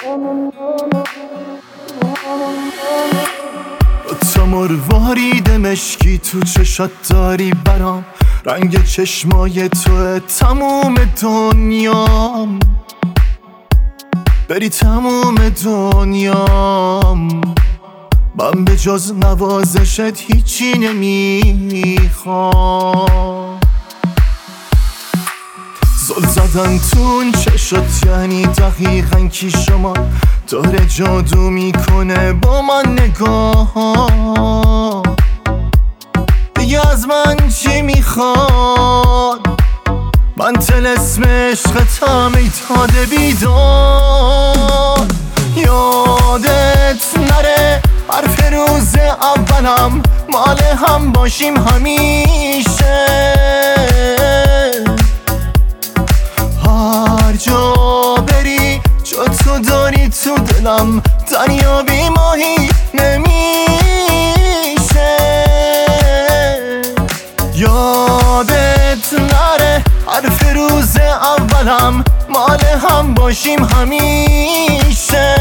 تو مروارید مشکی تو چشات داری برام، رنگ چشمای توه تموم دنیام، بری تموم دنیام. من به جز نوازشت هیچی نمیخوام. زل زدن تون چشات یعنی دقیقا کی شما، داره جادو میکنه با من نگاه. دیگه از من چی میخواد؟ من طلسم عشقتم ای داده بیدار. یادت نره حرف روز اولم، مال هم باشیم همیشه. هر جا بری جا تو داری تو دلم، دریا بی ماهی نمیشه. یادت نره حرف روز اولم، مال هم باشیم همیشه.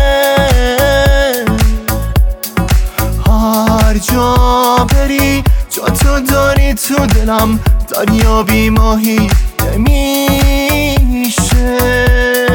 هر جا بری جا تو داری تو دلم، دریا بی ماهی نمیشه.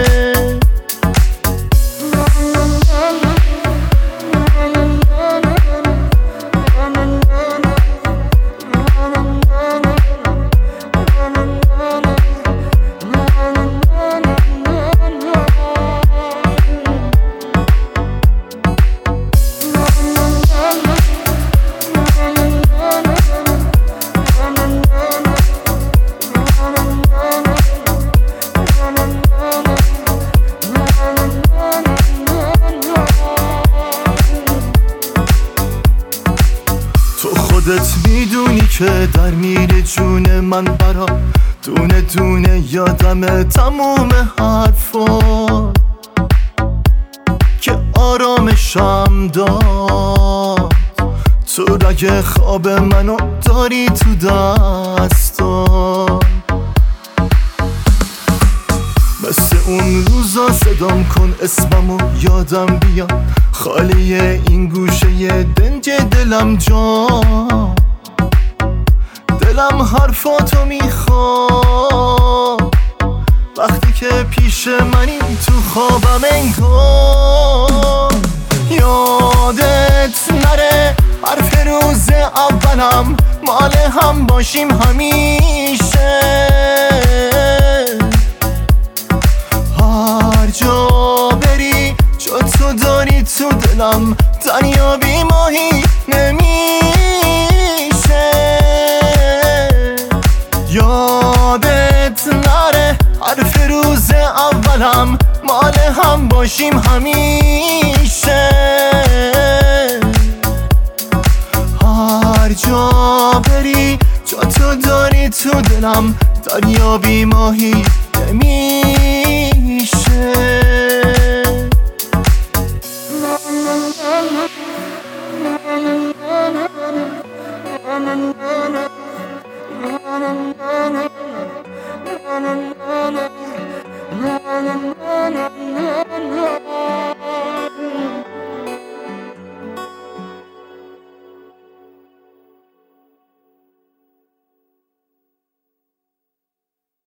خودت میدونی که در میره جون من برا، دونه دونه یادم تموم حرفا که آرامشم داد. تو رگ خواب منو داری تو دستا، مثل اون روزا صدام کن اسممو یادم بیا، خالی این گوشه دنج دلم جا. دلم حرفاتو میخواد وقتی که پیش منی تو خوابم انگار. یادت نره حرف روز اولم، مال هم باشیم همیشه. هر جا بری جا تو داری تو دلم، دریا بی ماهی نمیشه. یادت نره حرف روز اولم، مال هم باشیم همیشه. هر جا بری جا تو داری تو دلم، دریا بی ماهی نمیشه. Na na na na na na na na